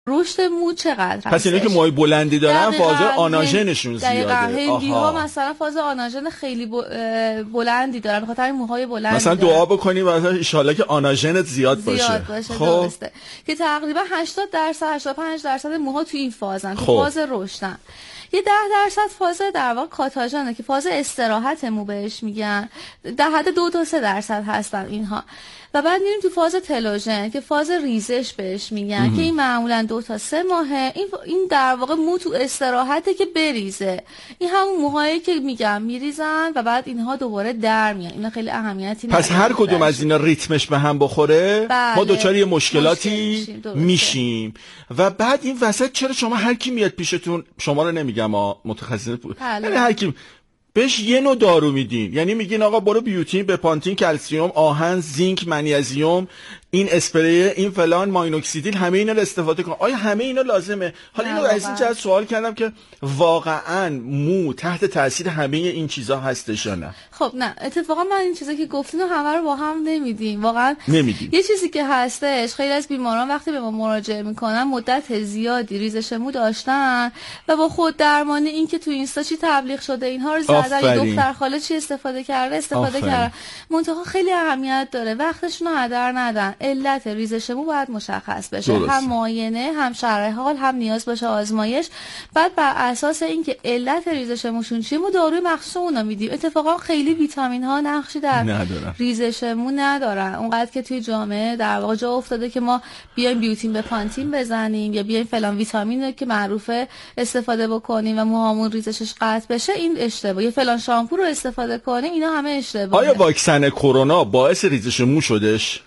رشد مو چقدر هست. پس اینا که موهای بلندی دارن فاز آناژنشون زیاده. هندی‌ها مثلا فاز آناژن خیلی بلندی دارن، به خاطر موهای بلند. مثلا دعا بکنی واسه ان شاءالله که آناژنت زیاد باشه. خب که تقریبا 80% 85% موها تو این فازن، تو فاز رشدن. یه 10% فاز در واقع کاتاژنه که فاز استراحت مو بهش میگن، در حد 2 تا 3% هستن اینها. و بعد میریم تو فاز تلوژن که فاز ریزش بهش میگن که این معمولا 2 تا 3 ماهه. این در واقع مو تو استراحته که بریزه. این همون موهایی که میگم میریزن و بعد اینها دوباره در میان. اینا خیلی اهمیتی نداره. پس هر کدوم از اینا ریتمش به هم بخوره ما دوچار یه مشکلاتی میشیم. و بعد این وسط چرا شما هر کی میاد پیشتون، شما رو نمیگم متخصص بود، یعنی هر کی بهش یه نوع دارو میدین، یعنی میگین آقا برو بیوتین، بپانتین، کلسیوم، آهن، زینک، منیزیم، این اسپری، این فلان، ماینوکسیدیل، همه اینا رو استفاده کن. آیا همه اینا لازمه؟ حالا اینو از این جهت سوال کردم که واقعا مو تحت تاثیر همه این چیزا هستش یا نه؟ خب نه، اتفاقا من این چیزا که گفتین همه رو با هم نمیدیم، واقعا نمیدیم. یه چیزی که هستش، خیلی از بیماران وقتی به ما مراجعه میکنن مدت زیادی ریزش مو داشتن و با خود درمان این که تو اینستا چی تبلیغ شده اینها رو زدن، دختر خاله چی استفاده کردن، منتها خیلی اهمیت داره وقتشون رو هدر ندن. علت ریزش مو باید مشخص بشه، هم معاینه، هم شرح حال، هم نیاز باشه آزمایش. بعد بر اساس اینکه علت ریزش موشون چیه ما داروی مخصوص اونا میدیم. اتفاقا خیلی ویتامین ها نقشی در ریزش مو ندارن اونقدر که توی جامعه در واقع جا افتاده که ما بیایم بیوتین به پانتین بزنیم یا بیایم فلان ویتامین که معروفه استفاده بکنیم و موهامون ریزشش قطع بشه. این اشتباهه. یا فلان شامپو رو استفاده کنیم، اینا همه اشتباهه. آیا واکسن کرونا باعث ریزش مو شدش؟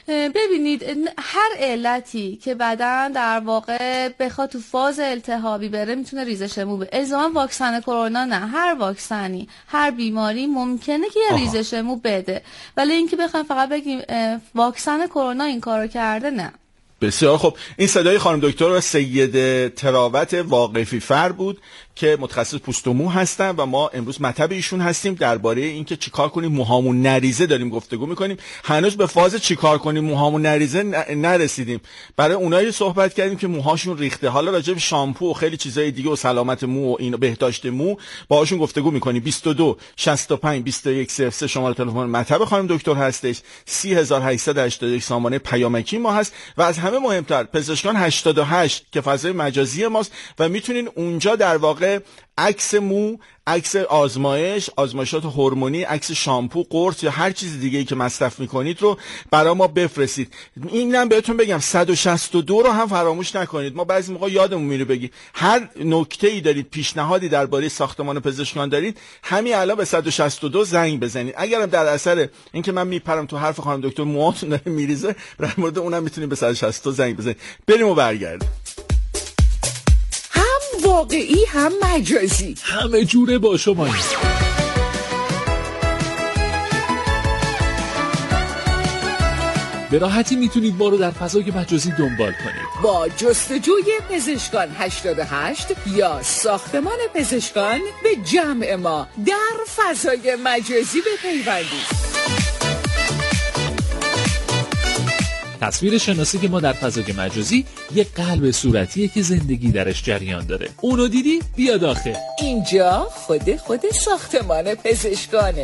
ببینید هر علتی که بدن در واقع بخواد تو فاز التهابی بره میتونه ریزش مو به ازام. واکسن کرونا نه، هر واکسنی هر بیماری ممکنه که یه ریزش مو بده، ولی اینکه بخوایم فقط بگیم واکسن کرونا این کارو کرده نه. بسیار خب. این صدای خانم دکتر سید تراوت واقفی فر بود که متخصص پوست و مو هستن و ما امروز مطلب ایشون هستیم درباره اینکه چیکار کنیم موهامون نریزه داریم گفتگو میکنیم. هنوز به فاز چیکار کنیم موهامون نریزه نرسیدیم. برای اونایی صحبت کردیم که موهاشون ریخته. حالا راجع به شامپو و خیلی چیزای دیگه و سلامت مو و این بهداشت مو باهاشون گفتگو میکنیم. 22 65 21 03 شماره تلفن مطلب خانم دکتر هستش. 30881 سامانه پیامکی ما هست و از همه مهمتر پزشکان 88 که فضای مجازی ماست و میتونین اونجا در واقع عکس مو، عکس آزمایشات هورمونی، عکس شامپو، قرص یا هر چیز دیگه‌ای که مصرف میکنید رو برای ما بفرستید. اینم بهتون بگم 162 رو هم فراموش نکنید. ما بعضی موقع یادمون میره بگی. هر نکته‌ای دارید، پیشنهادی درباره ساختمان پزشکان دارید، همین الان به 162 زنگ بزنید. اگرم در اثر اینکه من میپرم تو حرف خانم دکتر موهاتون داره میریزه، در مورد اونم میتونید به 162 زنگ بزنید. بریم و برگردیم. واقعی هم مجازی، همه جوره با شما. به راحتی میتونید ما رو در فضای مجازی دنبال کنید با جستجوی پزشکان 88 یا ساختمان پزشکان. به جمع ما در فضای مجازی بپیوندید. تصویر شناسی که ما در فضای مجازی یک قلب صورتیه که زندگی درش جریان داره. اونو دیدی؟ بیا داخل. اینجا خود ساختمان پزشکانه.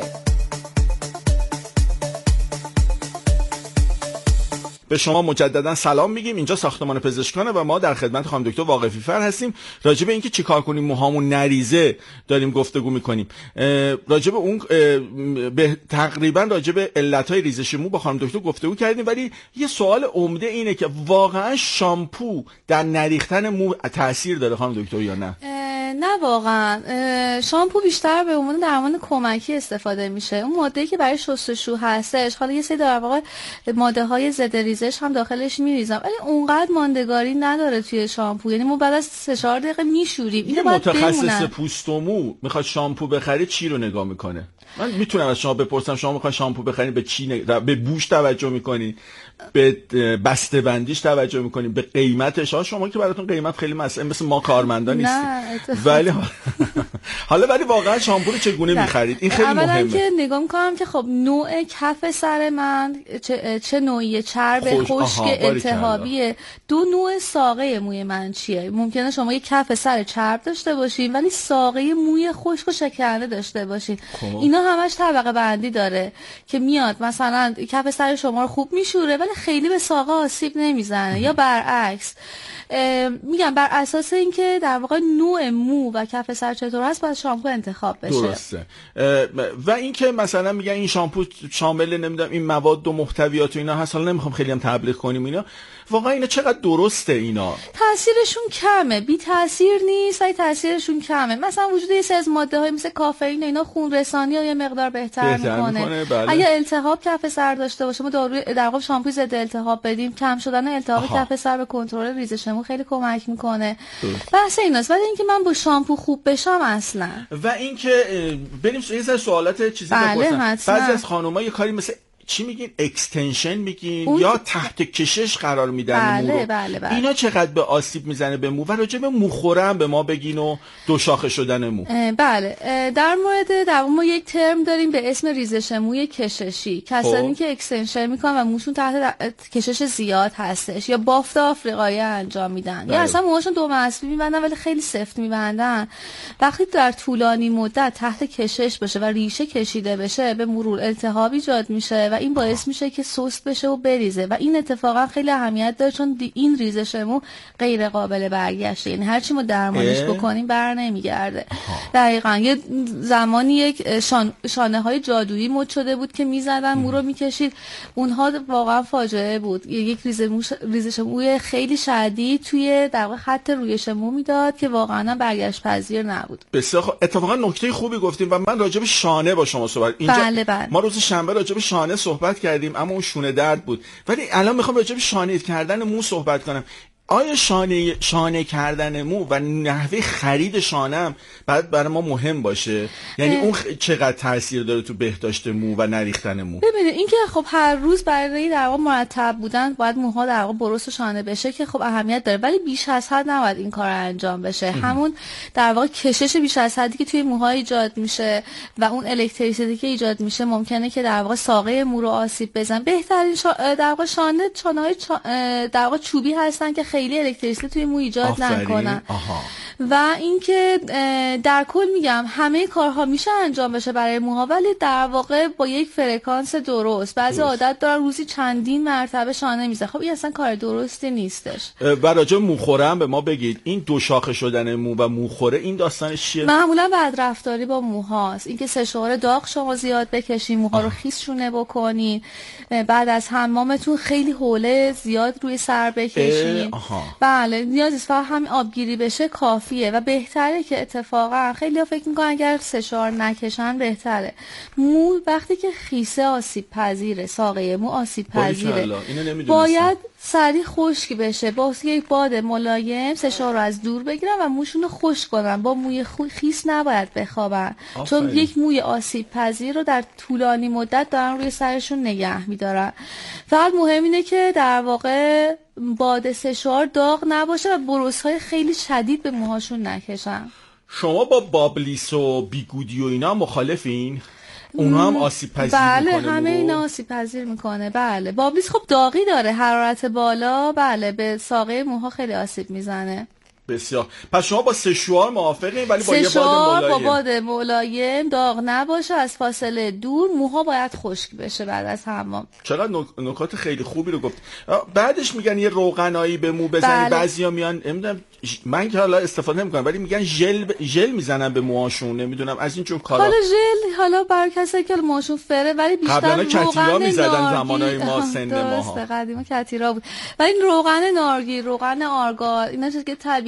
به شما مجددا سلام میگیم. اینجا ساختمان پزشکانه و ما در خدمت خانم دکتر واقفی فر هستیم. راجع به اینکه چیکار کنیم موهامون نریزه داریم گفتگو میکنیم. راجع به اون تقریبا راجع به علتهای ریزش مو با خانم دکتر گفتگو کردیم، ولی یه سوال عمده اینه که واقعا شامپو در نریختن مو تاثیر داره خانم دکتر یا نه؟ نه واقعا شامپو بیشتر به عنوان درمان کمکی استفاده میشه. اون ماده‌ای که برای شستشو هستش، حالا یه سری در واقع ماده‌های ضد ریزش هم داخلش میریزم، ولی اونقدر ماندگاری نداره توی شامپو. یعنی ما بعد از 3-4 دقیقه میشوریم. اینو باید متخصص پوست و مو میخواد شامپو بخره چی رو نگاه میکنه؟ من میتونم از شما بپرسم، شما میخواین شامپو بخرید به چی به بوش توجه میکنین، به بسته بندیش توجه میکنین، به قیمتش؟ شما که براتون قیمت خیلی مثل ما کارمندا نیستید، ولی ولی واقعا شامپو رو چگونه میخرید؟ این خیلی مهمه. اولا که نگاه میکنم که خب نوع کف سر من چه نوعی، چرب، خشک، التهابیه. 2 نوع ساقه موی من چیه. ممکنه شما یه کف سر چرب داشته باشین ولی ساقه موی خشک و شکننده داشته باشین. اینا همش طبقه بندی داره که میاد مثلا کف سر شما رو خوب میشوره ولی خیلی به ساقه آسیب نمیزنه، یا برعکس. میگم بر اساس اینکه در واقع نوع مو و کف سر چطور هست باید شامپو انتخاب بشه. درسته. و اینکه مثلا میگن این شامپو شامل نمیدونم این مواد و محتویات و اینا هست، حالا نمیخوام خیلی هم تبلیغ کنیم اینا، واقعا اینا چقدر درسته؟ اینا تاثیرشون کمه، بی تاثیر نیست ولی تاثیرشون کمه. مثلا وجود یه سری از ماده‌های مثل کافئین اینا خون رسانی رو یه مقدار بهتر میکنه. بله. اگه التهاب کف سر داشته باشه ما داروی در واقع شامپوی ضد التهاب بدیم، کم شدن التهاب کف سر به کنترل ریزش مو خیلی کمک میکنه. بحث ایناست. ولی اینکه من با شامپو خوب بشم اصلا. و اینکه بریم یه سری سوالات چیزی بپرسم. بعضی از خانم‌ها یه کاری مثل چی میگین، اکستنشن میگین یا تحت کشش قرار میدن مو رو. بله. اینا چقدر به آسیب میزنه به مو؟ و راجع به موخوره هم به ما بگین و دو شاخه شدن مو. بله، در مورد ما یک ترم داریم به اسم ریزش موی کششی. کسانی که اکستنشن میکنن و موشون تحت کشش زیاد هستش یا بافت آفریقایی انجام میدن یا اصلا موهاشون دو مسبی میبندن ولی خیلی سفت میبندن، وقتی در طولانی مدت تحت کشش باشه و ریشه کشیده بشه به مرور التهاب ایجاد میشه و این باعث میشه که سست بشه و بریزه و این اتفاقا خیلی اهمیت داره چون این ریزش مو غیر قابل برگشته، یعنی هر چی ما درمانش بکنیم بر نمیگرده. دقیقاً یه زمانی یک شانه های جادویی مد شده بود که میزدن مو رو میکشید، اونها واقعا فاجعه بود. یک ریزش موی خیلی شدید توی در واقع خط رویش مو میداد که واقعا برگشت پذیر نبود. بسیار اتفاقا نکته خوبی گفتیم و من راجع به شانه با شما صحبت اینجا بله. ما روز شنبه راجع به شانه صحبت کردیم اما اون شونه درد بود، ولی الان میخوام راجع به شانه کردن مو صحبت کنم. آیا شانه کردن مو و نحوه خرید شانه هم باید برای ما مهم باشه؟ یعنی اون چقدر تاثیر داره تو بهداشت مو و نریختن مو؟ ببینید اینکه خب هر روز برای در واقع مرتب بودن باید موها در واقع برس و شانه بشه که خب اهمیت داره، ولی بیش از حد نباید این کار انجام بشه. همون در واقع کشش بیش از حدی که توی موها ایجاد میشه و اون الکتریسیته که ایجاد میشه ممکنه که در واقع ساقه مو رو آسیب بزنه. بهترین در واقع شانه‌های در واقع چوبی هستن که خیلی الکتریسیته توی مو ایجاد نکنن. و اینکه در کل میگم همه کارها میشه انجام بشه برای موها ولی در واقع با یک فرکانس درست. بعضی عادت دارن روزی چندین مرتبه شانه میزنن، خب این اصلا کار درستی نیستش. و راجع موخوره هم به ما بگید، این دو شاخه شدن مو و موخوره این داستانش چیه؟ معمولا بدرفتاری با موهاست، اینکه سشوار داغ شما زیاد بکشین، موها رو خیس شونه بکنین، بعد از حمامتون خیلی حوله زیاد روی سر بکشین. بله نیاز نیست، فقط همین آبگیری بشه کافیه و بهتره که اتفاقا خیلی ها فکر میکنن اگر سشوار نکشن بهتره. مو وقتی که خیسه آسیب پذیره، ساقه مو آسیب پذیره، باید سریع خشک بشه، با یک باد ملایم سشوار رو از دور بگیرن و موشون رو خشک کنن، با موی خیس نباید بخوابن چون یک موی آسیب پذیر رو در طولانی مدت دارن روی سرشون نگه میدارن. فقط مهم اینه که در واقع باد سشوار داغ نباشه و بروس‌های خیلی شدید به موهاشون نکشن. شما با بابلیس و بیگودی و اینا مخالفین؟ اونا هم آسیب پذیر بله میکنه؟ همه اینا آسیب پذیر میکنه. بله بابلیس خب داغی داره، حرارت بالا، بله به ساقه موها خیلی آسیب میزنه. بسیار. پس شما با سشوار موافقین ولی با یه باد ملایم؟ با باد ملایم، داغ نباشه، از فاصله دور، موها باید خشک بشه بعد از حمام. چقدر نکات خیلی خوبی رو گفت. بعدش میگن یه روغنایی به مو بزنی. بله. بعضیا میان نمیدونم، من که حالا استفاده نمیکنم ولی میگن ژل میزنن به موهاشون، نمیدونم از این چون کارا. حالا ژل حالا برای کسایی که موهاشون فره ولی بیشتر روغن میزدن زمانهای ما سن ماها. قدیما کتیرا بود. ولی این روغن نارگیل، روغن آرگان اینا چیزی که طبیعی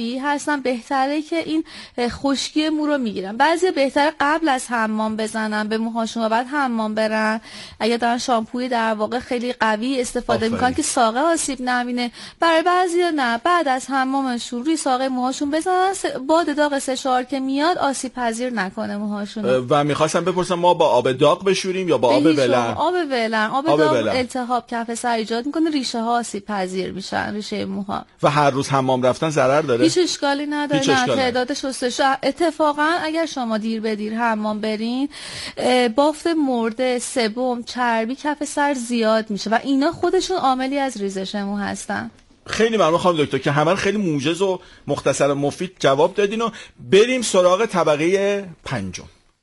طبیعی هستن بهتره که این خشکی مو رو میگیرن. بعضی بهتره قبل از حمام بزنن به موهاشون و بعد حمام برن. اگه دارن شامپوی در واقع خیلی قوی استفاده میکنن که ساقه آسیب نبینه، برای بعضیا نه، بعد از حمامشون روی ساقه موهاشون بزنن، باد داغ سشوار که میاد آسیب پذیر نکنه موهاشون. و میخواستم بپرسم ما با آب داغ بشوریم یا با آب ولرم؟ آب ولرم. آب داغ التهاب کف سر ایجاد میکنه، ریشه ها آسیب پذیر میشن، ریشه موها. و هر روز حمام رفتن ضرر داره؟ هیچ اشکالی نداره. نه، تعداد شستشو اتفاقا اگر شما دیر به دیر حمام برین، بافت مرده، سبم، چربی کف سر زیاد میشه و اینا خودشون عاملی از ریزش مو هستن. خیلی ممنون خانم دکتر که همه خیلی موجز و مختصر و مفید جواب دادین و بریم سراغ طبقه پنجم.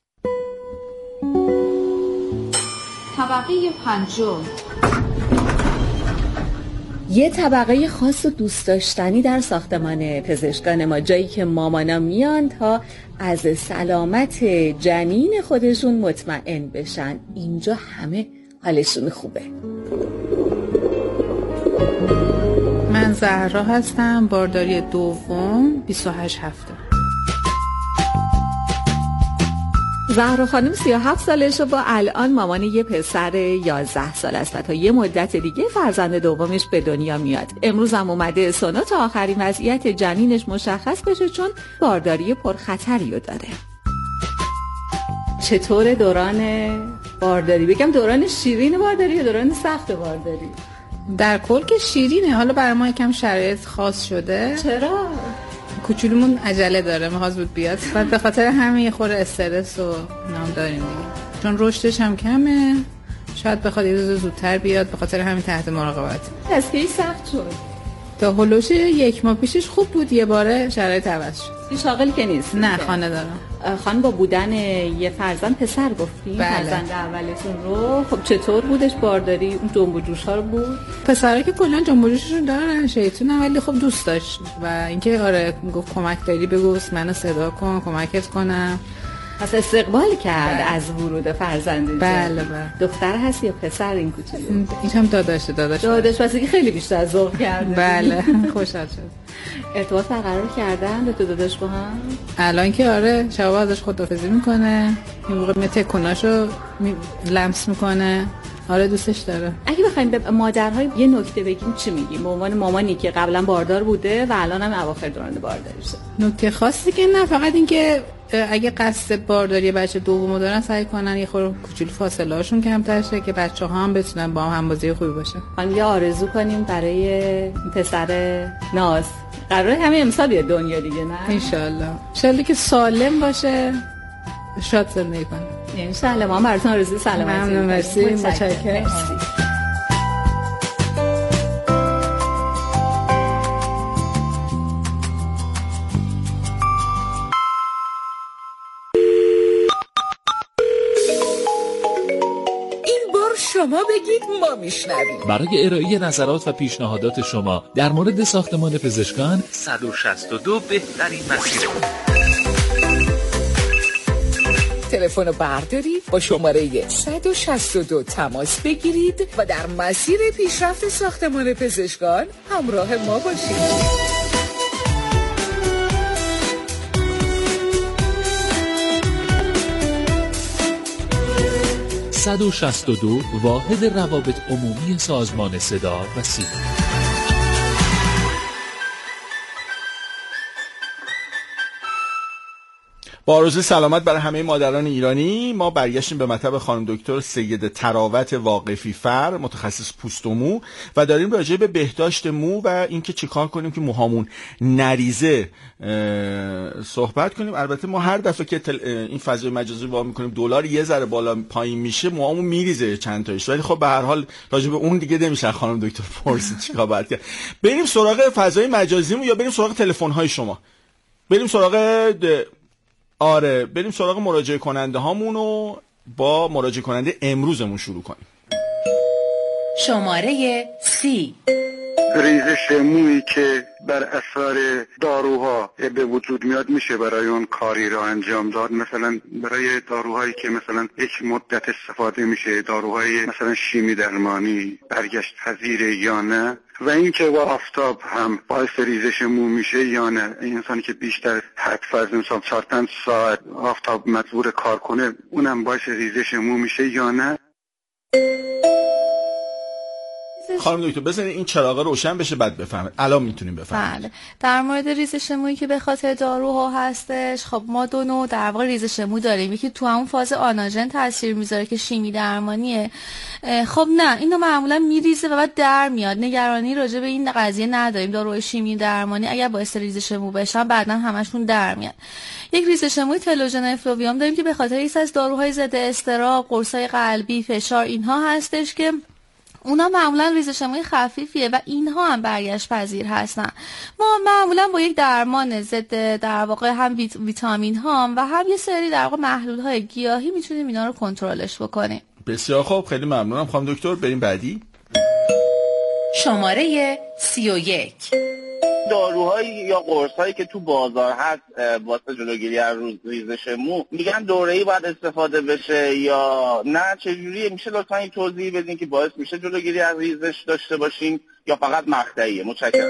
طبقه پنجم یه طبقه خاص و دوست داشتنی در ساختمان پزشکان ما، جایی که مامانا میان تا از سلامت جنین خودشون مطمئن بشن. اینجا همه حالشون خوبه. من زهرا هستم، بارداری دوم، 28 هفته. زهرا خانم 37 سالشه و الان مامان یه پسر 11 سال است و تا یه مدت دیگه فرزند دومش به دنیا میاد. امروز هم اومده سونا تا آخرین وضعیت جنینش مشخص بشه، چون بارداری پرخطری رو داره. چطور دوران بارداری؟ بگم دوران شیرین بارداری یا دوران سخت بارداری؟ در کل که شیرینه، حالا برای ما یکم شرایط خاص شده. چرا؟ کوچولومون عجله داره، میخواد زود بیاد، بعد به خاطر همین یه خورده استرس و نام داریم دیگه، چون رشدش هم کمه، شاید بخواد یه روز زودتر بیاد، به خاطر همین تحت مراقبت. از کی سخت شد؟ تا هلوش 1 ماه پیشش خوب بود، یه باره شرایط عوض شد. شاغل که نیست؟ نه، خانه دارم. خانم با بودن یه فرزند پسر گفتیم؟ بله. فرزند اولتون رو خب چطور بودش بارداری؟ اون جنب و جوش ها رو بود؟ پسرها که کلا جنب و جوششون دارن، شیطونه، ولی خب دوست داشت و اینکه آره گفت کمک داری بگو منو صدا کن کمکت کنم. پس استقبال کرد. بله. از ورود فرزند. بله. دختر هست یا پسر این کوچولو؟ این هم داداش پس که خیلی بیشتر ذوق کرده. بله. خوشحال شد. ارتباط برقرار کردن دو تا داداش با هم؟ الان که آره شبا ازش خداحافظی میکنه، این موقع تکوناشو لمس میکنه. آره دوستش داره. اگه بخوایم به مادرهای یه نکته بگیم چی میگیم؟ به عنوان مامانی که قبلا باردار بوده و الان هم اواخر دوران بارداریشه. نکته خاصی که نه، فقط این که اگه قصد بارداری بچه دومو دارن سعی کنن یه خورده کوچولو فاصله هاشون کمتر شه که بچه‌ها هم بتونن با هم همبازی خوبی باشه. یه آرزو کنیم برای پسر ناز. قراره همین امسال بیاد دنیا دیگه، نه؟ انشالله که سالم باشه، شاد زندگی کنه. انشالله. ما براتون آرزوی سلامتی. ممنون، مرسی، متشکرم. شما بگید ما میشنویم. برای ارائه نظرات و پیشنهادات شما در مورد ساختمان پزشکان 162 بهترین مسیر. تلفن رو بردارید، با شماره 162 تماس بگیرید و در مسیر پیشرفت ساختمان پزشکان همراه ما باشید. 162 واحد روابط عمومی سازمان صدا و سیما. با آرزوی سلامت برای همه مادران ایرانی، ما برگشتیم به مطب خانم دکتر سید تراوت واقفی فر، متخصص پوست و مو، و داریم راجع به بهداشت مو و اینکه چیکار کنیم که موهامون نریزه صحبت کنیم. البته ما هر دفعه که این فضای مجازی وا میکنیم دلار یه ذره بالا پایین میشه موهامون میریزه چند تایش، ولی خب به هر حال راجع به اون دیگه نمیشه خانم دکتر پرسید چیکار باید کرد. بریم سراغ فضای مجازیمون یا بریم سراغ تلفن های شما؟ بریم سراغ مراجعه کننده هامون و با مراجعه کننده امروزمون شروع کنیم. شماره 30. ریزش مویی که بر اثر داروها به وجود میاد میشه برای اون کاری را انجام داد. مثلا برای داروهایی که مثلا یک مدت استفاده میشه، داروهای مثلا شیمی درمانی برگشت پذیر یا نه، و اینکه با آفتاب هم باعث ریزش مو میشه یا نه. این انسانی که بیشتر حد فرض مثلا 4-5 ساعت آفتاب مجبور کار کنه اونم باعث ریزش مو میشه یا نه. خانم دکتر بزنید این چراغ روشن بشه بعد بفهمید. الان میتونیم بفهمید. بله. در مورد ریزش مویی که به خاطر داروها هستش، خب ما دو نوع در واقع ریزش مو داریم. یکی تو همون فاز آناژن تاثیر میذاره که شیمی درمانیه. خب نه، اینو معمولا میریزه و بعد در میاد. نگرانی راجع به این قضیه نداریم. داروهای شیمی درمانی اگر باعث ریزش مو بشن بعداً همشون در میاد. یک ریزش موی تلوژن افلوویوم داریم که به خاطر ایست از داروهای ضد اضطراب، قرصای قلبی، فشار اینها هستش که اونا معمولا ریزش موی خفیفیه و اینها هم برگشت پذیر هستن. ما معمولا با یک درمان ضد در واقع هم ویتامین ها و هم یه سری در واقع محلول های گیاهی میتونیم اینا رو کنترلش بکنیم. بسیار خوب، خیلی ممنونم خانم دکتر. بریم بعدی. شماره 31. داروهایی یا قرصایی که تو بازار هست واسه جلوگیری از ریزش مو میگن دوره‌ای باید استفاده بشه یا نه؟ چجوریه؟ میشه لطفا این توضیح بدین که باعث میشه جلوگیری از ریزش داشته باشیم یا فقط مقطعیه؟ متشکرم.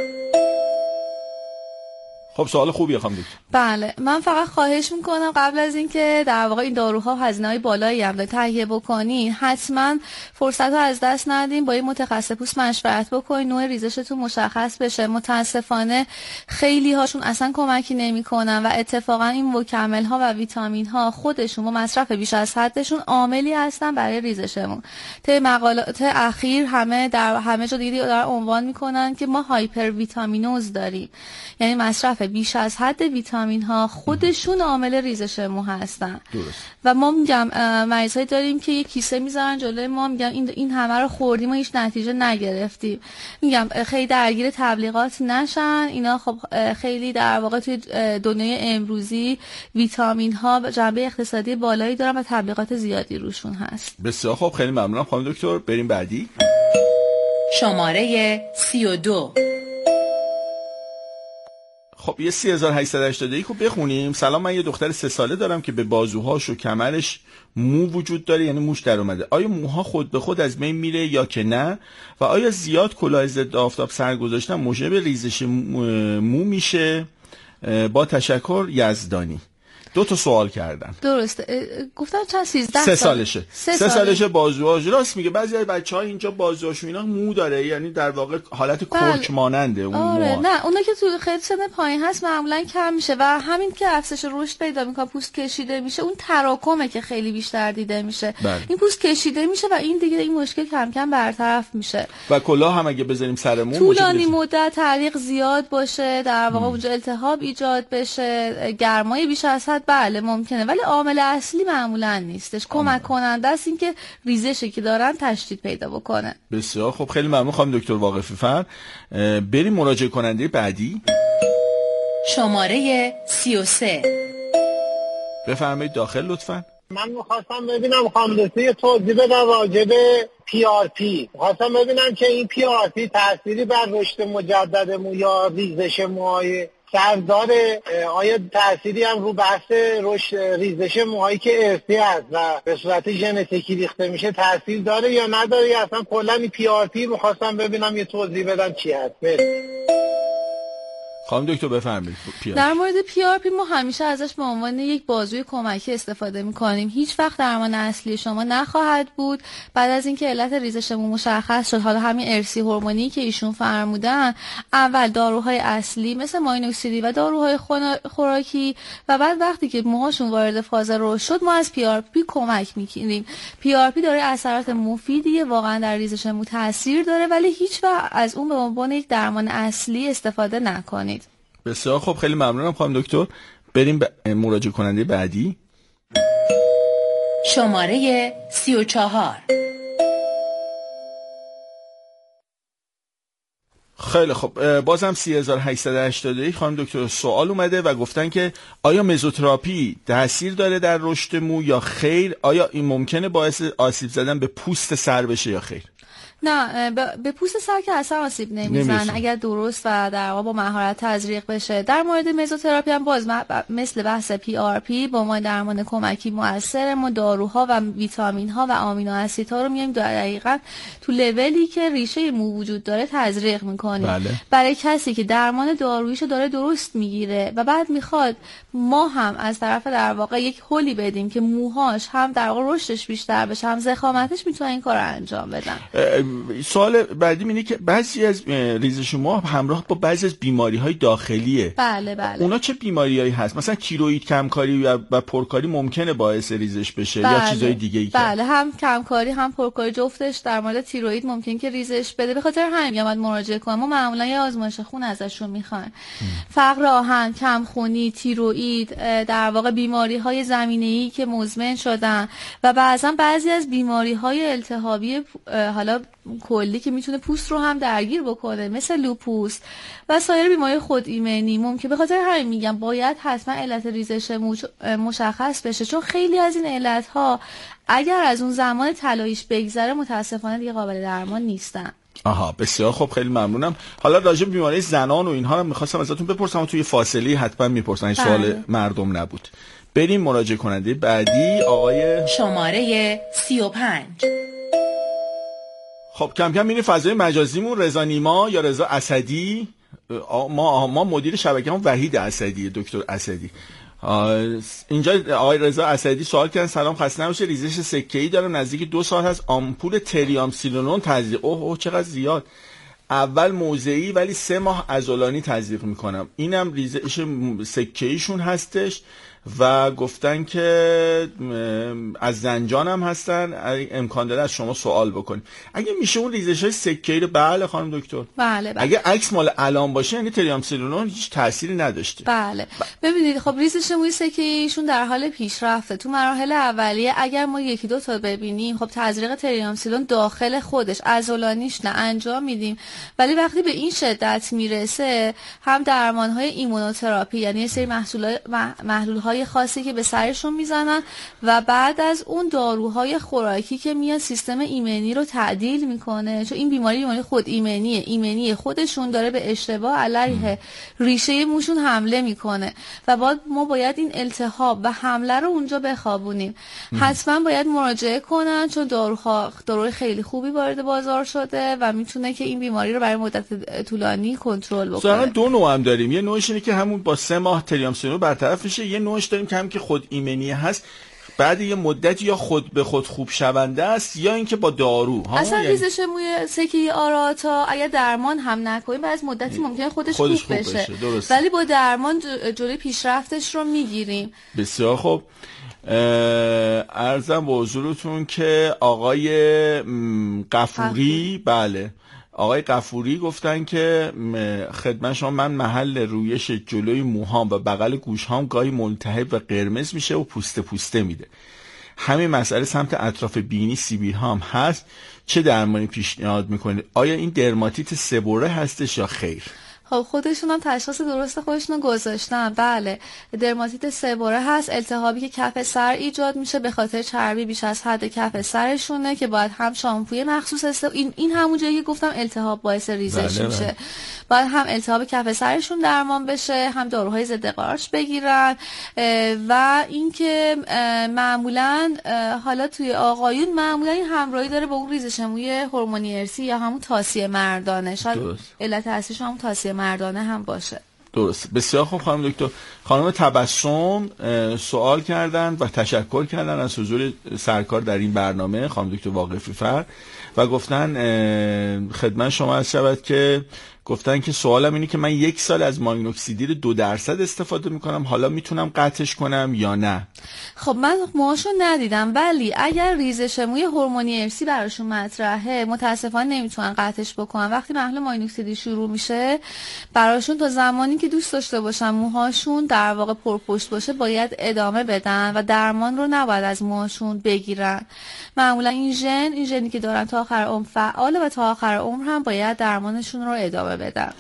خب سوال خوبیه خانم دکتر. بله، من فقط خواهش میکنم قبل از اینکه در واقع این داروها هزینه‌های بالایی هم تهیه بکنین، حتما فرصت رو از دست ندین، با یه متخصص پوست مشورت بکنین، نوع ریزشتون مشخص بشه. متاسفانه خیلی هاشون اصلا کمکی نمیکنن و اتفاقا این مکمل ها و ویتامین ها خودشون با مصرف بیش از حدشون عاملی هستن برای ریزشمون. طی مقالات اخیر همه جا دیگه دارن عنوان میکنن که ما هایپر ویتامینوز داریم، یعنی مصرف بیش از حد ویتامین ها خودشون عامل ریزش مو هستن. درست. و ما میگم مریضایی داریم که یک کیسه میذارن جلوی ما، میگم این همه رو خوردیم و هیچ نتیجه نگرفتیم. میگم خیلی درگیر تبلیغات نشن. اینا خب خیلی در واقع توی دنیای امروزی ویتامین ها جنبه اقتصادی بالایی دارن و تبلیغات زیادی روشون هست. بسیار خوب، خیلی ممنونم خانم دکتر. بریم بعدی. شماره 32. خب یه 3881 رو بخونیم. سلام، من یه دختر 3 ساله دارم که به بازوهاش و کمرش مو وجود داره، یعنی موش در اومده. آیا موها خود به خود از بین میره یا که نه؟ و آیا زیاد کلاه ضد آفتاب سر گذاشتن موجب ریزش مو میشه؟ با تشکر، یزدانی. 2 تا سوال کردن. درسته. گفتم چند 13 3 سالشه. 3 سالشه بازوهاش. راست میگه، بعضی از بچه‌ها اینجا بازوهاشون اینا مو داره، یعنی در واقع حالت کرک ماننده اون آره. نه، اونا که تو خیلی سن پایین هست معمولا کم میشه و همین که افزایش رشد پیدا میکنه، پوست کشیده میشه، اون تراکمه که خیلی بیشتر دیده میشه. این پوست کشیده میشه و این دیگه این مشکل کم کم برطرف میشه. و کلاه هم اگه بذاریم سر مو طولانی مدت تعلیق زیاد باشه، در واقع اونجا التهاب ایجاد بشه، گرمای بیش از حد بله ممکنه، ولی عامل اصلی معمولا نیستش. کمک کننده است این که ریزشی که دارن تشدید پیدا بکنه. بسیار خب، خیلی ممنون خانم دکتر واقفی فر. بریم مراجعه کننده بعدی. شماره 33. بفرمایید داخل لطفاً. من می‌خواستم ببینم خانم دکتر یه توضیح بدن راجع به PRP. می‌خواستم ببینم که این PRP تأثیری بر رشد مجدد مو یا ریزش موهای سر داره؟ آیا تأثیری هم رو بحث رشد ریزش موهایی که ارثی هست و به صورت ژنتیکی ریخته میشه تأثیر داره یا نداره؟ یا اصلا کلا این PRP می‌خواستم ببینم یه توضیح بدن چی هست. خانم دکتر بفرمایید. در مورد PRP ما همیشه ازش به عنوان یک بازوی کمکی استفاده می‌کنیم. هیچ وقت درمان اصلی شما نخواهد بود. بعد از اینکه علت ریزش مو مشخص شد، حالا همین ارثی هورمونی که ایشون فرمودن، اول داروهای اصلی مثل ماینوکسیدیل و داروهای خوراکی و بعد وقتی که موهاشون وارد فاز رشد شد ما از PRP کمک می‌گیریم. PRP داره اثرات مفیدی واقعا در ریزش مو تاثیر داره، ولی هیچ وقت از اون به عنوان یک درمان اصلی استفاده نکنید. بسیار خب، خیلی ممنونم خانم دکتر. بریم به مراجعه کننده بعدی. شماره 34. خیلی خب، بازم 3881 خانم دکتر سوال اومده و گفتن که آیا مزوتراپی تاثیر داره در رشد مو یا خیر؟ آیا این ممکنه باعث آسیب زدن به پوست سر بشه یا خیر؟ نه به پوست سر که اصلا آسیب نمیزنه اگر درست و در واقع با مهارت تزریق بشه. در مورد مزوتراپی هم باز مثل بحث PRP با ما درمان کمکی مؤثر، ما داروها و ویتامین ها و آمینو اسیدها رو میایم دقیقاً تو لولی که ریشه مو وجود داره تزریق میکنیم. بله. برای کسی که درمان داروییشو داره درست میگیره و بعد میخواد ما هم از طرف در واقع یک هولی بدیم که موهاش هم در واقع رشدش بیشتر بشه هم ضخامتش، میتونه این کارو انجام بدن. سوال بعدی اینه که بعضی از ریزش مو همراه با بعضی از بیماری‌های داخلیه. بله. اونا چه بیماریایی هست؟ مثلا تیروئید کمکاری و پرکاری ممکنه باعث ریزش بشه یا چیزای دیگه‌ای؟ بله، هم کمکاری هم پرکاری جفتش. در مورد تیروئید ممکن که ریزش بده، به خاطر همین میاد مراجعه کنم. ما معمولا یه آزمایش خون ازشون میخوایم. فقر آهن، کمخونی، تیروئید، در واقع بیماری‌های زمینه‌ای که مزمن شدن و بعضی از بیماری‌های التهابی حالا کلی که میتونه پوست رو هم درگیر بکنه مثل لوپوس و سایر بیماری خود ایمنی ممکن. به خاطر همین میگم باید حتما علت ریزش مو مشخص بشه، چون خیلی از این علت‌ها اگر از اون زمان طلاییش بگذره متاسفانه دیگه قابل درمان نیستن. آها، بسیار خب، خیلی ممنونم. حالا راجع به بیماری زنان و اینها هم می‌خواستم ازتون بپرسم و توی فاصله حتما میپرسن، این سوال مردم نبود. بریم مراجعه کننده بعدی، آقای شماره 35. خب کم کم میریم فضای مجازیمون. رضا نیما یا رضا اسدی، ما مدیر شبکه‌مون وحید اسدی، دکتر اسدی. اینجا آقای رضا اسدی سوال کردن سلام، خسته نباشه، ریزش سکه‌ای دارم نزدیک 2 سال هست، آمپول تریامسینونون تزریق. اوه چقدر زیاد. اول موضعی ولی 3 ماه عضلانی تزریق میکنم. اینم ریزش سکه‌ایشون هستش و گفتن که از زنجان هم هستن، امکان داره از شما سوال بکنیم اگه میشه اون ریزش‌های سکه‌ای رو. بله خانم دکتر. بله. اگه عکس مال الان باشه یعنی تریامسینونون هیچ تأثیری نداشته. بله. ببینید خب ریزش موی سکه‌ایشون در حال پیشرفته. تو مراحل اولیه اگر ما 1-2 تا ببینیم خب تزریق تریامسینون داخل خودش عضلانیش نه انجام میدیم، ولی وقتی به این شدت میرسه هم درمان‌های ایمونوتراپی یعنی یه سری محلول‌های خاصی که به سرشون میزنن و بعد از اون داروهای خوراکی که میاد سیستم ایمنی رو تعدیل میکنه، چون این بیماری خود ایمنی خودشون داره به اشتباه علیه ریشه موشون حمله میکنه و ما باید این التهاب و حمله رو اونجا بخوابونیم. حتما باید مراجعه کنن چون داروی خیلی خوبی وارد بازار شده و میتونه که این بیماری رو برای مدت طولانی کنترل بکنه. ظاهرا 2 نوع هم داریم، یه نوعش اینه که همون با 3 ماه تریامسینون برطرف میشه، یه نوعش داریم که هم که خود ایمنی هست بعد یه مدت یا خود به خود خوب شونده است یا اینکه با دارو. اصلا ریزش موی سکه‌ای آراتا اگر درمان هم نکنیم بعد از مدتی ممکنه خودش خوب بشه. ولی با درمان جلوی پیشرفتش رو میگیریم. بسیار خوب. عرضم به حضورتون که آقای غفوری، بله آقای غفوری گفتن که خدمت شما من محل رویش جلوی موهام و بغل گوشهام گاهی ملتهب و قرمز میشه و پوسته میده. همین مسئله سمت اطراف بینی سیبیل هم هست. چه درمانی پیشنهاد میکنید؟ آیا این درماتیت سبوره هستش یا خیر؟ خب خودشون هم تشخیص درست خودشون رو گذاشتن. بله درماتیت سبوره هست، التهابی که کف سر ایجاد میشه به خاطر چربی بیش از حد کف سرشونه که باید هم شامپوی مخصوص این همون جایی که گفتم التهاب باعث ریزش میشه، باید هم التهاب کف سرشون درمان بشه هم داروهای ضد قارچ بگیرن و اینکه معمولا حالا توی آقایون معمولا این همراهی داره با اون ریزش موی هورمونی ارثی یا همون تاسیه مردانه، شاید علت اصلیش همون تاسیه مردانه هم باشه. درست. بسیار خوب خانم دکتر. خانم تبسم سوال کردن و تشکر کردن از حضور سرکار در این برنامه خانم دکتر واقفی فر و گفتن خدمت شما عرض شود که گفتن که سوالم اینه که من 1 سال از ماگنوکسیدیر 2% استفاده میکنم، حالا میتونم قطعش کنم یا نه؟ خب من موهاشون ندیدم ولی اگر ریزش موی هورمونی ارثی براشون مطرحه متاسفانه نمیتونن قطعش بکنن. وقتی محلول ماگنوکسیدیر شروع میشه براشون تا زمانی که دوست داشته باشن موهاشون در واقع پرپشت باشه باید ادامه بدن و درمان رو نباید از موهاشون بگیرن. معمولا این ژنی که دارن تا آخر عمر فعاله و تا آخر عمر هم باید درمانشون رو ادامه بدن.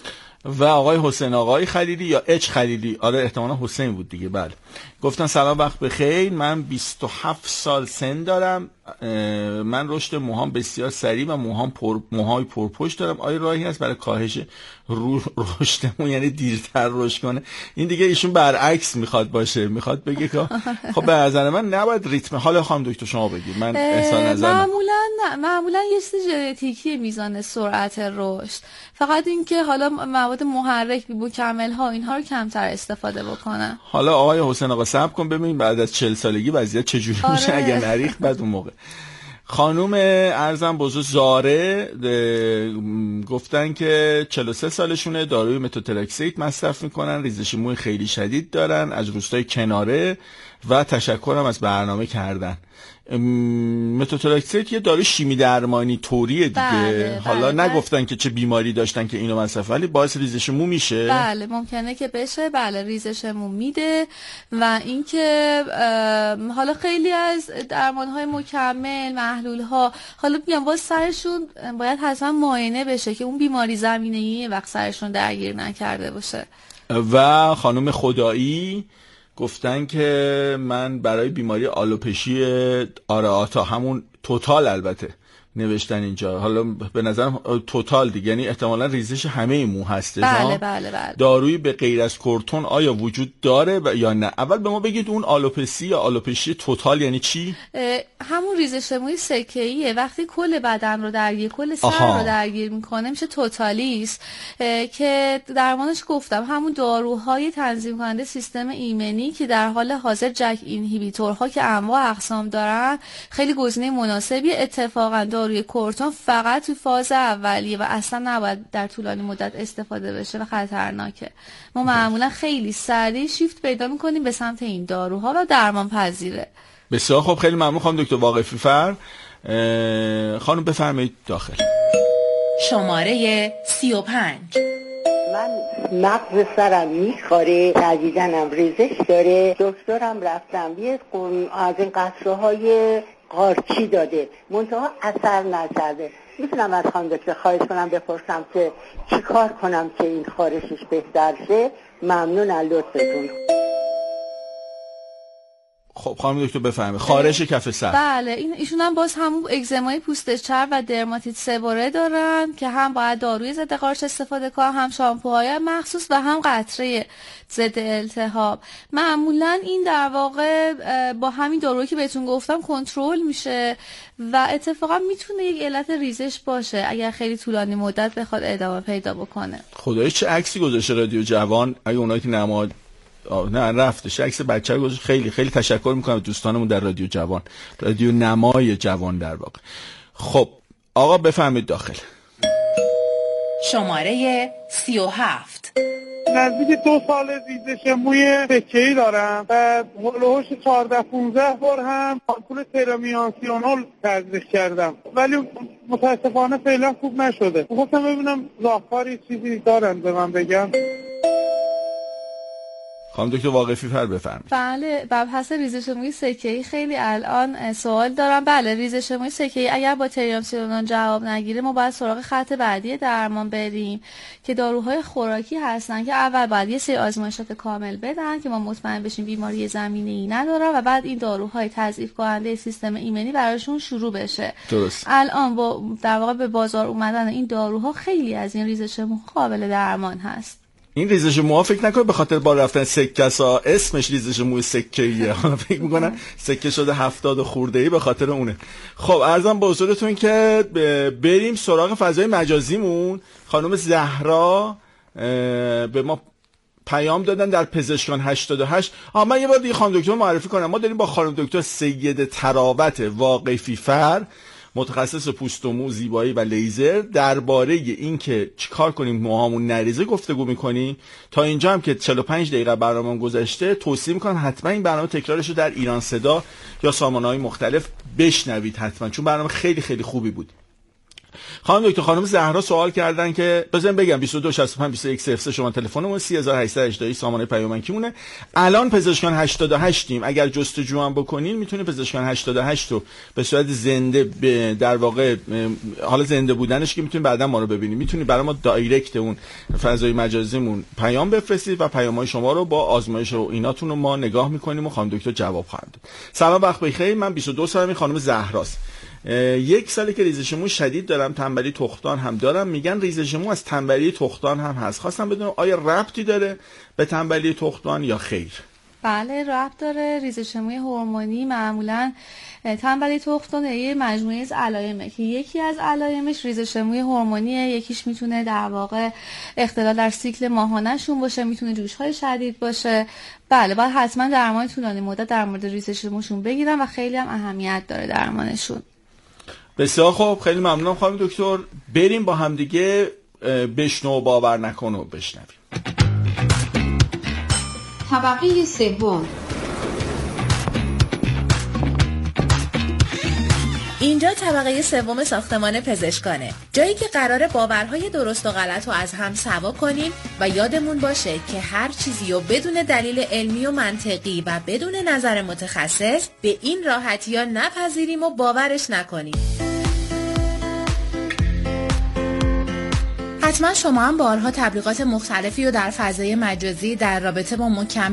و آقای حسین آقای خلیلی یا اچ خلیلی، آره احتمالا حسین بود دیگه، بله. گفتن سلام وقت بخیر، من 27 سال سن دارم، من رشد موهام بسیار سریع و موهای پرپشت دارم، آیا راهی هست برای کاهش رشد مو، یعنی دیرتر رشد کنه؟ این دیگه ایشون برعکس میخواد باشه، میخواد بگه که خب به نظر من نباید ریتم. حالا خانم دکتر شما بگید، من احسان نظر معمولا یه چیز ژنتیکی میزان سرعت رشد، فقط اینکه حالا مواد محرک مکمل ها اینها رو کمتر استفاده بکنن. حالا آقای حسین آقا صبر کن ببین بعد از 40 سالگی وضعیت چجوری میشه اگه نریخت بعد اون موقع. خانوم ارزم بزرگ زاره گفتن که 43 سالشونه، داروی متوترکسیت مصرف میکنن، ریزش موی خیلی شدید دارن، از روستای کناره و تشکرم از برنامه کردن. متوترکسیت یه داروی شیمی درمانی طوریه دیگه. بله، حالا بله، نگفتن که چه بیماری داشتن که اینو مصرف، ولی باعث ریزش مو میشه. بله ممکنه که بشه، بله ریزش مو میده. و اینکه حالا خیلی از درمان‌های مکمل، محلول‌ها، حالا میگم باز سرشون باید حتما معاینه بشه که اون بیماری زمینه‌ای وقت سرشون درگیر نکرده باشه. و خانم خدایی گفتن که من برای بیماری آلوپشی آرآتا، همون توتال البته نوشتن اینجا، حالا به نظرم توتال دیگه یعنی احتمالا ریزش همه مو هسته. بله. دارویی به غیر از کورتون آیا وجود داره یا نه؟ اول به ما بگید اون آلوپسی یا آلوپشی توتال یعنی چی؟ همون ریزش موی سکه‌ایه، وقتی کل بدن رو درگیر، کل سر رو درگیر میکنه میشه توتالیست، که درمانش گفتم همون داروهای تنظیم کننده سیستم ایمنی که در حال حاضر جک اینهیبیتورها که انواع اقسام دارن خیلی گزینه مناسبیه. اتفاقا داروی کورتون فقط تو فاز اولیه و اصلا نباید در طولانی مدت استفاده بشه و خطرناکه. ما معمولا خیلی سریع شیفت پیدا میکنیم به سمت این داروها و درمان پذیره. بسیار خب، خیلی ممنون خانم دکتر واقفی فر. خانم بفرمایید داخل. شماره 35. من مغز سرم میخوره، جدیدنم ریزش داره، دکترم رفتم یه از این قطره‌های قارچی داده منتها اثر نکرده. میتونم از خانم دکتر خواهش کنم بپرسم که چی کار کنم که این خارشش بهتر شه؟ ممنون از لطفتون. خب خانم دکتر بفرمایید خارش کف سر. بله ایشون هم باز همون اگزمای پوست چرب و درماتیت سبوره دارن که هم باید داروی ضد قارچ استفاده کنن، هم شامپوهای مخصوص و هم قطره ضد التهاب. معمولا این در واقع با همین دارویی که بهتون گفتم کنترل میشه و اتفاقا میتونه یک علت ریزش باشه اگر خیلی طولانی مدت بخواد ادامه پیدا بکنه. خدایش چه عکسی گذاشته رادیو جوان، اگه اونایی که نماد نه رفتش عکس بچه رو گذاشت. خیلی خیلی تشکر میکنم دوستانمون در رادیو جوان، رادیو نمای جوان در واقع. خب آقا بفرمایید داخل. شماره 37. نزدیک 2 سال ریزش موی سکه‌ای دارم و هلوهوش 14-15 بار هم آمپول ترامیانسیونول تزریق کردم ولی متاسفانه فعلا خوب نشده. می‌خواستم ببینم راهکاری چیزی دارن به من بگم. خانم دکتر واقفی فر بفرمایید. بله مبحث ریزش موی سکه‌ای خیلی الان سوال دارم. بله ریزش موی سکه‌ای اگر با تریامسینون جواب نگیره ما باید سراغ خط بعدی درمان بریم که داروهای خوراکی هستن که اول باید یه سری آزمایشات کامل بدن که ما مطمئن بشیم بیماری زمینه‌ای ندارن و بعد این داروهای تضعیف کننده سیستم ایمنی براشون شروع بشه. درست. الان با در واقع به بازار اومدن این داروها خیلی از این ریزش مو قابل درمان هست. این ریزش موها فکر نکنه به خاطر بار رفتن سکه‌سا اسمش ریزش موی سکه‌ایه. فکر میکنن سکه شده 70 خورده‌ای به خاطر اونه. خب عرضم به حضورتون که بریم سراغ فضای مجازیمون. خانم زهرا به ما پیام دادن در پزشکان 88. من یه بار دیگه خانم دکتر معرفی کنم. ما داریم با خانم دکتر سید تراوت واقفی فر، متخصص پوست و مو، زیبایی و لیزر، درباره اینکه چیکار کنیم موهامون نریزه گفتگو میکنیم. تا اینجا هم که 45 دقیقه برنامه گذشته، توصیه میکنم حتما این برنامه تکرارش رو در ایران صدا یا سامانه‌های مختلف بشنوید حتما، چون برنامه خیلی خیلی خوبی بود. خانم دکتر، خانم زهرا سوال کردن که بزن بگم 22 65 21 03 شما تلفنمون 3818 سامانه پیامکیمونه. الان پزشکان 88 تیم، اگر جستجو هم بکنین میتونید پزشکان 88 رو به صورت زنده در واقع حالا زنده بودنش که میتونید بعدا ما رو ببینید، میتونید برای ما دایرکت اون فضای مجازیمون پیام بفرستید و پیام‌های شما رو با آزمایش و ایناتون رو ما نگاه میکنیم و خانم دکتر جواب خواهند داد. سلام، وقت بخیر. من 22 سالمه، خانم زهراست. 1 ساله که ریزش مو شدید دارم، تنبلی تخمدان هم دارم. میگن ریزش مو از تنبلی تخمدان هم هست. خواستم بدونم آیا ربطی داره به تنبلی تخمدان یا خیر؟ بله ربط داره. ریزش موی هورمونی معمولا تنبلی تخمدان یه مجموعه از علائمه که یکی از علائمش ریزش موی هورمونیه، یکیش میتونه در واقع اختلال در سیکل ماهانه‌شون باشه، میتونه جوش‌های شدید باشه. بله باید حتما درمان طولانی مدت در مورد ریزش موشون بگیرن و خیلی هم اهمیت داره درمانشون. بسیار خوب، خیلی ممنونم خانم دکتر. بریم با همدیگه بشنو باور نکن و بشنویم. طبقه سوم. اینجا طبقه سوم ساختمان پزشکانه، جایی که قراره باورهای درست و غلط رو از هم سوا کنیم و یادمون باشه که هر چیزی رو بدون دلیل علمی و منطقی و بدون نظر متخصص به این راحتی ها نپذیریم و باورش نکنیم. حتما شما هم بارها تبلیغات مختلفی رو در فضای مجازی در رابطه با مکمل